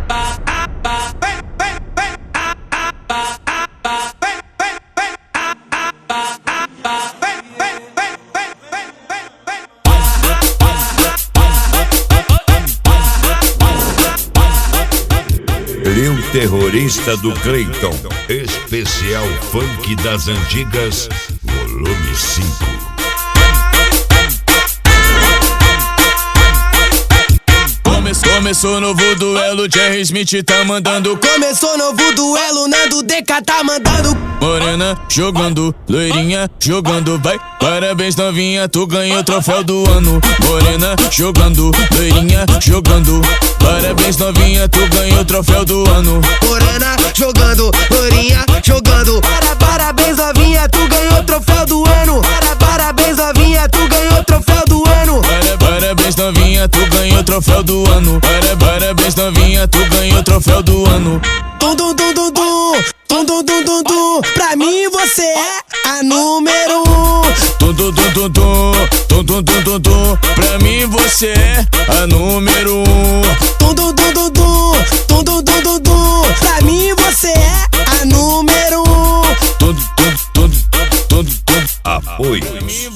Lil Terrorista do Cleiton, especial funk das antigas, volume 5. Começou novo duelo, Jerry Smith tá mandando. Começou novo duelo, Nando DK tá mandando. Morena jogando, loirinha jogando, vai. Parabéns novinha, tu ganhou o troféu do ano. Morena jogando, loirinha jogando. Parabéns novinha, tu ganhou o troféu do ano. Morena jogando, loirinha jogando. Parabéns novinha, tu ganhou o troféu do ano. Parabéns novinha, tu ganhou o troféu do ano. Parabéns novinha, tu ganhou o troféu do ano. Parabéns novinha, tu ganhou o troféu do ano. Tum tum tum tum tum, tum tum tum tum tum. Pra mim você é a número 1. Tum tum tum tum tum, tum tum tum tum tum. Pra mim você é a número 1. Tum tum tum tum tum, tum tum tum tum tum. Pra mim você é a número 1. Tum tum tum tum tum. Apoios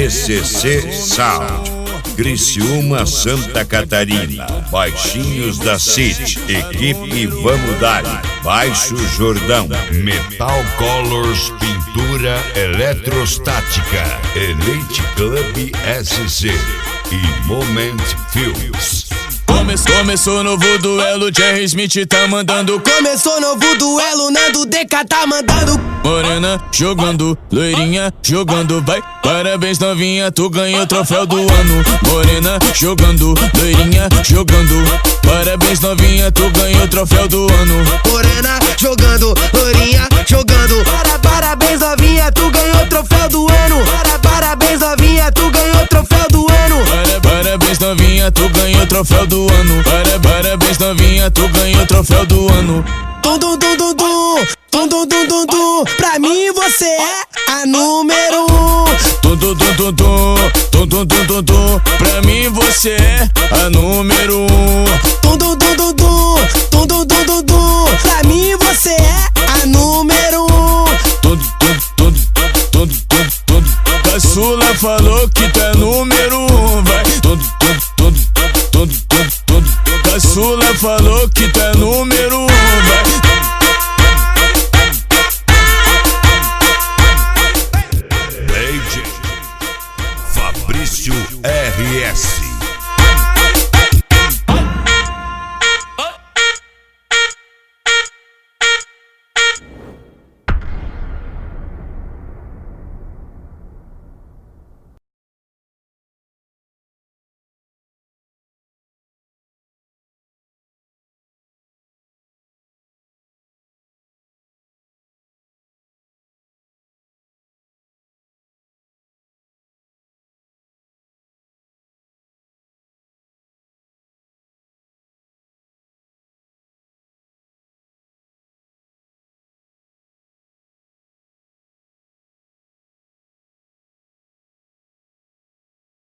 TCC Sound, Criciúma, Santa Catarina, Baixinhos da City, Equipe Vamos Dar, Baixo Jordão, Metal Colors Pintura Eletrostática, Elite Club SC e Moment Films. Começou novo duelo, Jerry Smith tá mandando. Começou novo duelo, Nando DK tá mandando. Morena jogando, loirinha jogando, vai. Parabéns novinha, tu ganhou o troféu do ano. Morena jogando, loirinha jogando. Parabéns novinha, tu ganhou o troféu do ano. Morena jogando, loirinha jogando. Parabéns novinha, tu ganhou o troféu do ano. Parabéns novinha, tu ganhou o troféu do ano. Parabéns novinha, tu ganhou o troféu do ano. Parabéns novinha, tu ganhou o troféu do ano. Tum tum tum tum tum, tum tum tum tum tum. Pra mim você é a número 1. Tum tum tum tum tum, tum tum tum tum tum. Pra mim você é a número 1. Tum tum tum tum tum, tum tum tum tum tum. Pra mim você é a número 1. Tum tum tum tum tum tum. Caçula falou que tu é número 1, vai. Tum tum tum tum tum tum. Caçula falou que tu é número 1, vai.